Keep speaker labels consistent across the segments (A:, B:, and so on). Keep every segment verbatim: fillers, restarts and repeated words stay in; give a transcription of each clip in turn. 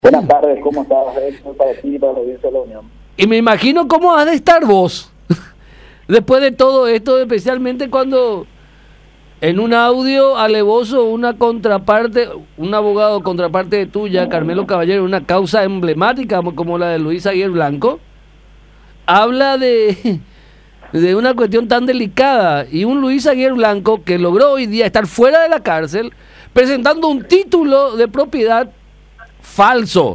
A: Buenas tardes, ¿cómo estás? Para ti y para la audiencia de la Unión.
B: Y me imagino cómo has de estar vos, después de todo esto, especialmente cuando en un audio alevoso una contraparte, un abogado contraparte tuya, Carmelo Caballero, una causa emblemática como la de Luis Aguirre Blanco, habla de, de una cuestión tan delicada, y un Luis Aguirre Blanco que logró hoy día estar fuera de la cárcel presentando un título de propiedad falso.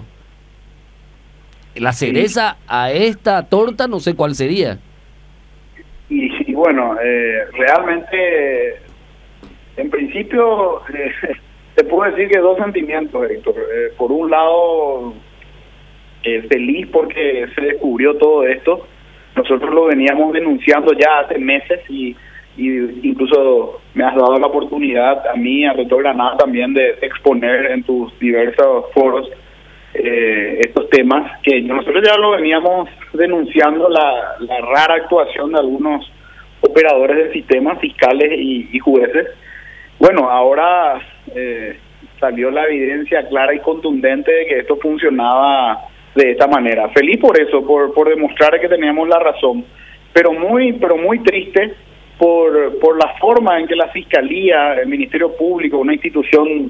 B: La cereza a esta torta no sé cuál sería.
A: Y, y bueno, eh, realmente, en principio, eh, te puedo decir que dos sentimientos, Héctor. Eh, por un lado, eh, feliz porque se descubrió todo esto. Nosotros lo veníamos denunciando ya hace meses y, y incluso me has dado la oportunidad a mí, a Rector Granada también, de exponer en tus diversos foros Eh, estos temas que nosotros ya lo veníamos denunciando, la, la rara actuación de algunos operadores del sistema, fiscales y, y jueces. Bueno, ahora eh, salió la evidencia clara y contundente de que esto funcionaba de esta manera. Feliz por eso, por, por demostrar que teníamos la razón, pero muy, pero muy triste por, por la forma en que la Fiscalía, el Ministerio Público, una institución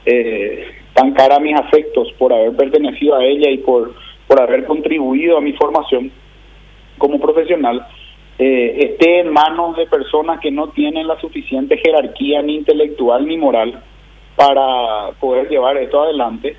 A: eh, tan cara a mis afectos por haber pertenecido a ella y por, por haber contribuido a mi formación como profesional, eh, esté en manos de personas que no tienen la suficiente jerarquía ni intelectual ni moral para poder llevar esto adelante.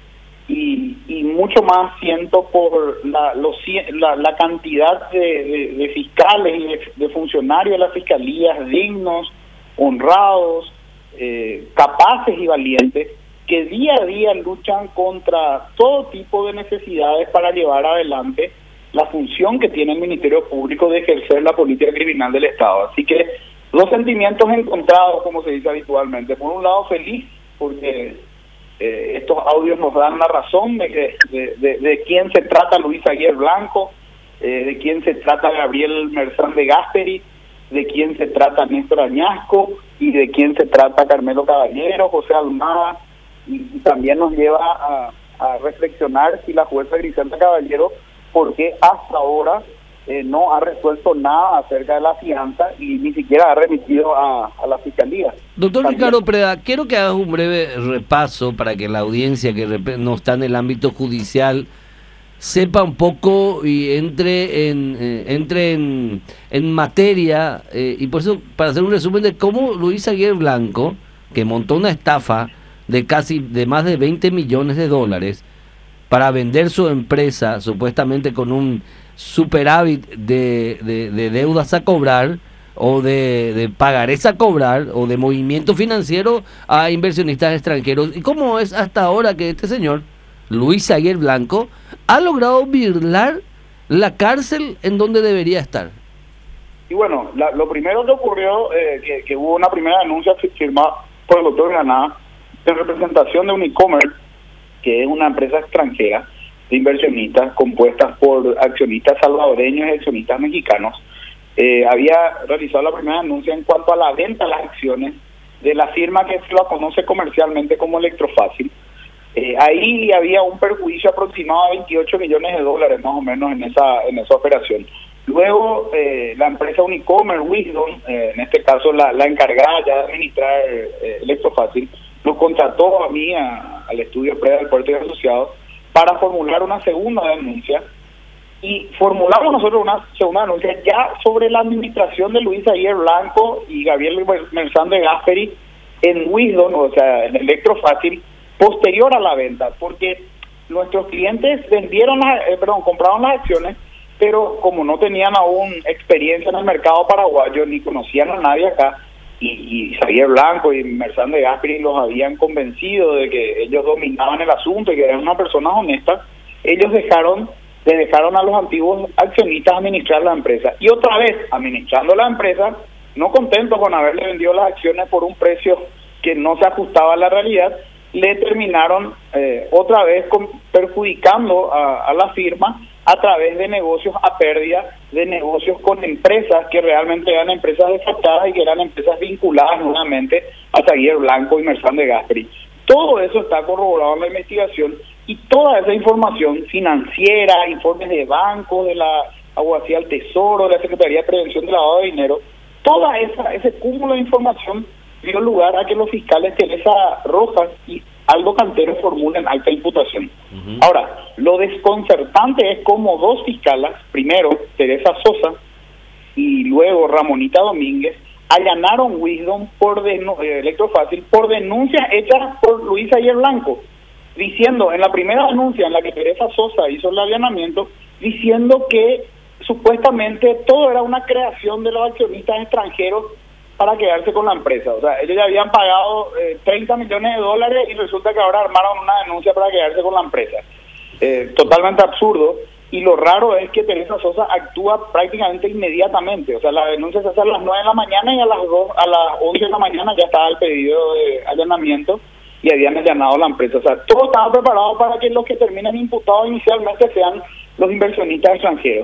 A: Y, y mucho más siento por la, los, la, la cantidad de, de, de fiscales y de, de funcionarios de las fiscalías dignos, honrados, eh, capaces y valientes, que día a día luchan contra todo tipo de necesidades para llevar adelante la función que tiene el Ministerio Público de ejercer la política criminal del Estado. Así que dos sentimientos encontrados, como se dice habitualmente. Por un lado, feliz, porque eh, estos audios nos dan la razón de, que, de, de, de quién se trata Luis Aguirre Blanco, eh, de quién se trata Gabriel Merzán de Gasperi, de quién se trata Néstor Añasco y de quién se trata Carmelo Caballero, José Almada. Y también nos lleva a, a reflexionar si la jueza Griselda Caballero, porque hasta ahora eh, no ha resuelto nada acerca de la fianza y ni siquiera ha remitido a, a la fiscalía.
B: Doctor
A: También.
B: Ricardo Preda, quiero que hagas un breve repaso para que la audiencia que no está en el ámbito judicial sepa un poco y entre en eh, entre en, en materia, eh, y por eso, para hacer un resumen de cómo Luis Aguirre Blanco, que montó una estafa de casi de más de veinte millones de dólares para vender su empresa supuestamente con un superávit de, de, de deudas a cobrar o de, de pagarés a cobrar o de movimiento financiero a inversionistas extranjeros. ¿Y cómo es hasta ahora que este señor, Luis Aguirre Blanco, ha logrado burlar la cárcel en donde debería estar?
A: Y bueno, la, lo primero que ocurrió, eh, que, que hubo una primera denuncia firmada por el doctor Granada en representación de Unicomer, que es una empresa extranjera de inversionistas compuestas por accionistas salvadoreños y accionistas mexicanos. Eh, había realizado la primera denuncia en cuanto a la venta de las acciones de la firma que se la conoce comercialmente como Electrofácil. Eh, ahí había un perjuicio aproximado de veintiocho millones de dólares más o menos en esa en esa operación. Luego eh, la empresa Unicomer, Wisdom, eh, en este caso la, la encargada ya de administrar eh, Electrofácil, nos contrató a mí, a, al estudio Preda del Puerto y Asociados, para formular una segunda denuncia. Y formulamos nosotros una segunda denuncia ya sobre la administración de Luis Aguirre Blanco y Gabriel Merzán de Gasperi en Wisdom, o sea, en Electrofácil, posterior a la venta, porque nuestros clientes vendieron, las, eh, perdón, compraron las acciones, pero como no tenían aún experiencia en el mercado paraguayo, ni conocían a nadie acá, y, y Aguirre Blanco y Merzán de Gasperi los habían convencido de que ellos dominaban el asunto y que eran unas personas honestas, ellos dejaron le dejaron a los antiguos accionistas administrar la empresa. Y otra vez, administrando la empresa, no contentos con haberle vendido las acciones por un precio que no se ajustaba a la realidad, le terminaron eh, otra vez con, perjudicando a, a la firma a través de negocios a pérdida, de negocios con empresas que realmente eran empresas desatadas y que eran empresas vinculadas nuevamente a Aguirre Blanco y Merzán de Gasperi. Todo eso está corroborado en la investigación y toda esa información financiera, informes de bancos, de la Abogacía del Tesoro, de la Secretaría de Prevención de Lavado de Dinero, toda esa ese cúmulo de información dio lugar a que los fiscales Teresa Rojas y Aldo Cantero formulen alta imputación. Uh-huh. Ahora, lo desconcertante es como dos fiscalas, primero Teresa Sosa y luego Ramonita Domínguez, allanaron Wisdom por denu- eh, Electrofácil por denuncias hechas por Luis Ayer Blanco, diciendo en la primera denuncia en la que Teresa Sosa hizo el allanamiento, diciendo que supuestamente todo era una creación de los accionistas extranjeros para quedarse con la empresa. O sea, ellos ya habían pagado eh, treinta millones de dólares y resulta que ahora armaron una denuncia para quedarse con la empresa. Eh, totalmente absurdo. Y lo raro es que Teresa Sosa actúa prácticamente inmediatamente. O sea, la denuncia se hace a las nueve de la mañana y a las dos, a las once de la mañana ya estaba el pedido de allanamiento y habían allanado la empresa. O sea, todo estaba preparado para que los que terminen imputados inicialmente sean los inversionistas extranjeros.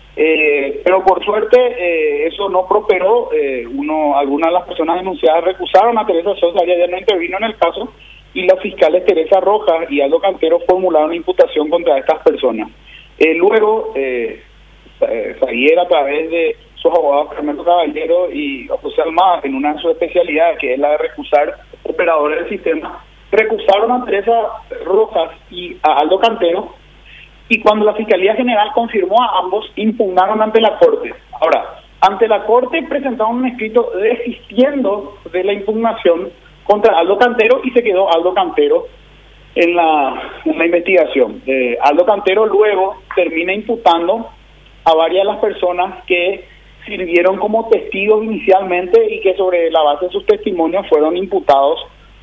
A: Eh, pero por suerte eh, eso no prosperó. Eh, uno, algunas de las personas denunciadas recusaron a Teresa Sosa, ella ya no intervino en el caso, y los fiscales Teresa Rojas y Aldo Cantero formularon imputación contra estas personas. Eh, luego, eh, Zaguier, a través de sus abogados Carmelo Caballero y José Almada, en una de sus especialidades, que es la de recusar operadores del sistema, recusaron a Teresa Rojas y a Aldo Cantero, y cuando la Fiscalía General confirmó a ambos, impugnaron ante la Corte. Ahora, ante la Corte presentaron un escrito desistiendo de la impugnación contra Aldo Cantero y se quedó Aldo Cantero en la, en la investigación. Eh, Aldo Cantero luego termina imputando a varias de las personas que sirvieron como testigos inicialmente y que sobre la base de sus testimonios fueron imputados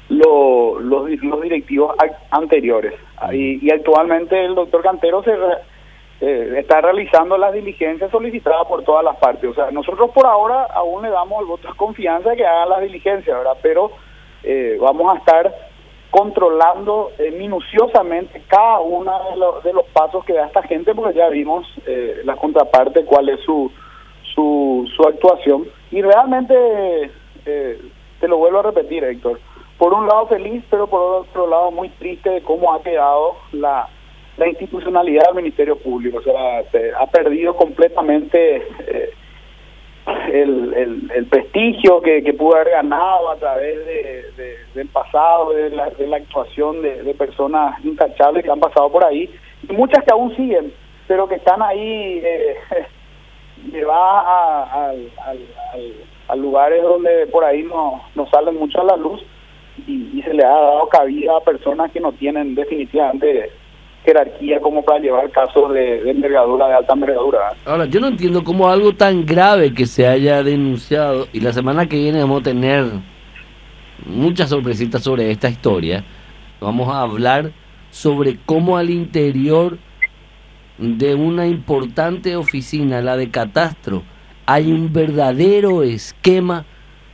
A: lo, los, los directivos anteriores. Y, y actualmente el doctor Cantero se re, eh, está realizando las diligencias solicitadas por todas las partes. O sea, nosotros por ahora aún le damos el voto de confianza de que hagan las diligencias, ¿verdad? Pero eh, vamos a estar controlando eh, minuciosamente cada uno de, lo, de los pasos que da esta gente, porque ya vimos eh, la contraparte, cuál es su su, su actuación. Y realmente, eh, te lo vuelvo a repetir, Héctor, por un lado feliz, pero por otro lado muy triste de cómo ha quedado la, la institucionalidad del Ministerio Público. O sea, se ha perdido completamente eh, el, el, el prestigio que, que pudo haber ganado a través de, de, del pasado, de la, de la actuación de, de personas intachables que han pasado por ahí, y muchas que aún siguen, pero que están ahí eh, llevadas a, a, a, a, a lugares donde por ahí no, no salen mucho a la luz. Y, y se le ha dado cabida a personas que no tienen definitivamente jerarquía como para llevar casos de, de envergadura, de alta envergadura.
B: Ahora, yo no entiendo cómo algo tan grave que se haya denunciado, y la semana que viene vamos a tener muchas sorpresitas sobre esta historia. Vamos a hablar sobre cómo al interior de una importante oficina, la de Catastro, hay un verdadero esquema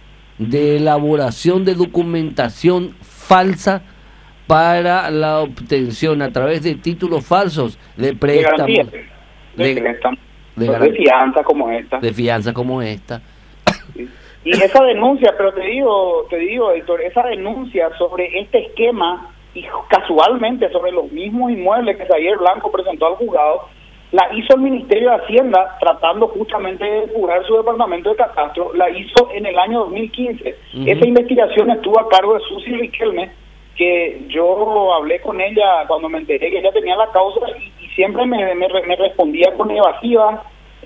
B: de elaboración de documentación falsa para la obtención a través de títulos falsos de préstamos,
A: de, de, de, préstamos, de, de fianza como esta,
B: de fianza como esta.
A: Sí. Y esa denuncia, pero te digo, te digo, Héctor, esa denuncia sobre este esquema y casualmente sobre los mismos inmuebles que Zaguier Blanco presentó al juzgado, la hizo el Ministerio de Hacienda tratando justamente de depurar su departamento de catastro, la hizo en el año dos mil quince. Uh-huh. Esa investigación estuvo a cargo de Susi Riquelme, que yo hablé con ella cuando me enteré que ella tenía la causa y, y siempre me, me, me respondía con evasiva,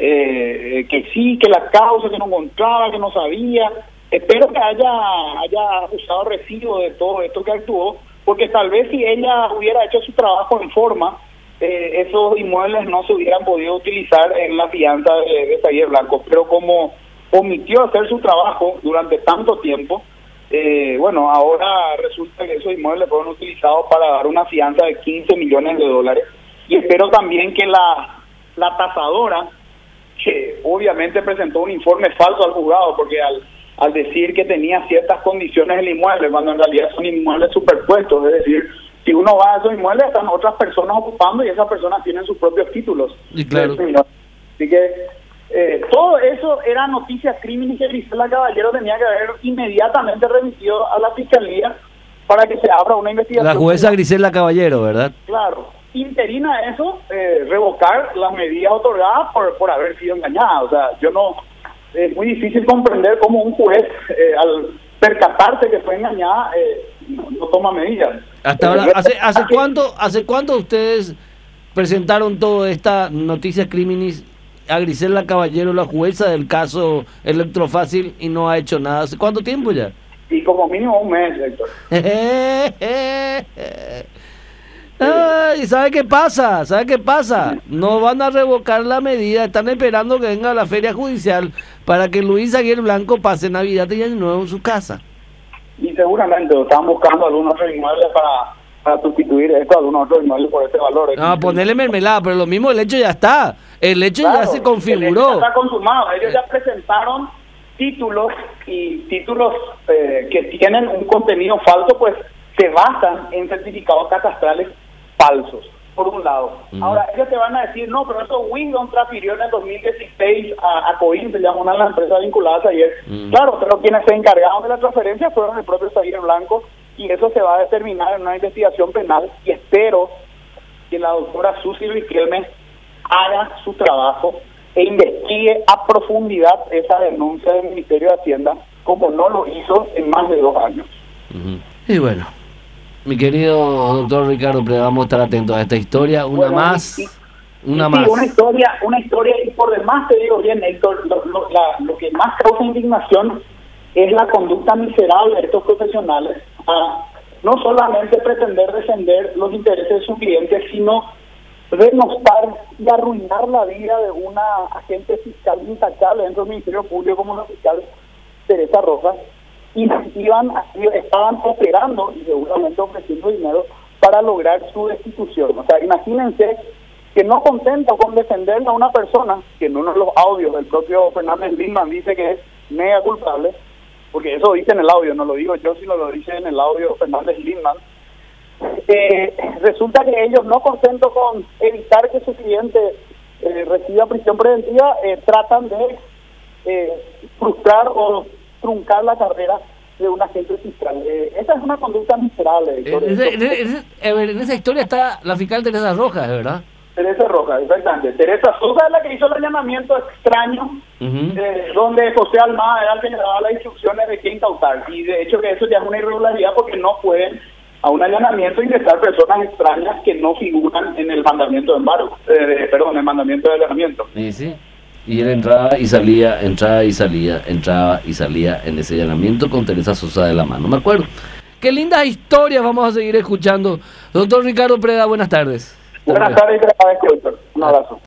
A: eh, que sí, que la causa, que no encontraba, que no sabía. Espero que haya, haya usado recibo de todo esto que actuó, porque tal vez si ella hubiera hecho su trabajo en forma, Eh, esos inmuebles no se hubieran podido utilizar en la fianza de, de Zaguier Blanco, pero como omitió hacer su trabajo durante tanto tiempo, eh, bueno, ahora resulta que esos inmuebles fueron utilizados para dar una fianza de quince millones de dólares, y espero también que la, la tasadora, que obviamente presentó un informe falso al juzgado, porque al, al decir que tenía ciertas condiciones el inmueble, cuando en realidad son inmuebles superpuestos, es decir, si uno va a esos inmuebles, están otras personas ocupando y esas personas tienen sus propios títulos.
B: Y claro.
A: Así que eh, todo eso era noticia crimen y que Griselda Caballero tenía que haber inmediatamente remitido a la Fiscalía para que se abra una investigación.
B: La jueza Grisela Caballero, ¿verdad?
A: Claro. Interina eso, eh, revocar las medidas otorgadas por, por haber sido engañada. O sea, yo no... Es muy difícil comprender cómo un juez, eh, al percatarse que fue engañada, eh, no, no toma medidas.
B: Hasta ahora, ¿hace, hace cuánto hace cuánto ustedes presentaron toda esta noticia criminis a Grisela Caballero, la jueza del caso Electrofácil, y no ha hecho nada? ¿Hace cuánto tiempo ya?
A: Y como mínimo un mes, Héctor.
B: Ay, ¿sabe qué pasa? ¿Sabe qué pasa? No van a revocar la medida, están esperando que venga la feria judicial para que Luis Aguirre Blanco pase Navidad y Año Nuevo en su casa.
A: Y seguramente están buscando algunos otros inmuebles para, para sustituir esto, algunos otros inmuebles por este valor.
B: No, ponerle mermelada, pero lo mismo, el hecho ya está. El hecho claro, ya se configuró. El hecho ya
A: está consumado. Ellos ya presentaron títulos y títulos eh, que tienen un contenido falso, pues se basan en certificados catastrales falsos, por un lado. Uh-huh. Ahora, ellos te van a decir, no, pero eso Windom transfirió en el dos mil dieciséis a, a Coin, se llama una de las empresas vinculadas ayer. Uh-huh. Claro, pero quienes se encargaron de la transferencia fueron el propio Aguirre Blanco, y eso se va a determinar en una investigación penal, y espero que la doctora Susi Riquelme haga su trabajo e investigue a profundidad esa denuncia del Ministerio de Hacienda, como no lo hizo en más de dos años.
B: Uh-huh. Y bueno, mi querido doctor Ricardo Preda, vamos a estar atentos a esta historia, una bueno, más, y, una y, más.
A: Sí, una historia, una historia, y por demás te digo bien, Héctor, lo, lo, la, lo que más causa indignación es la conducta miserable de estos profesionales, a no solamente pretender defender los intereses de sus clientes, sino denostar y arruinar la vida de una agente fiscal intachable dentro del Ministerio Público como la fiscal Teresa Rojas, y iban, estaban operando y seguramente ofreciendo dinero para lograr su destitución. O sea, imagínense que no contento con defender a una persona, que en uno de los audios del propio Fernández Lindman dice que es mega culpable, porque eso dice en el audio, no lo digo yo, sino lo dice en el audio Fernández Lindman, eh, resulta que ellos, no contentos con evitar que su cliente eh, reciba prisión preventiva, eh, tratan de eh, frustrar o truncar la carrera de un agente fiscal. Eh, esa es una conducta miserable.
B: En, ese, en, ese, en esa historia está la fiscal Teresa Rojas, ¿verdad?
A: Teresa Rojas, exactamente. Teresa Sosa es la que hizo el allanamiento extraño, uh-huh. eh, donde José Almada era el que le daba las instrucciones de qué incautar. Y de hecho que eso ya es una irregularidad, porque no pueden a un allanamiento ingresar personas extrañas que no figuran en el mandamiento de embargo, eh, perdón, en el mandamiento de allanamiento.
B: Sí, sí. Y él entraba y salía, entraba y salía, entraba y salía en ese allanamiento con Teresa Sosa de la mano. Me acuerdo. Qué lindas historias vamos a seguir escuchando. Doctor Ricardo Preda, buenas tardes.
A: Buenas tardes, doctor. Un abrazo.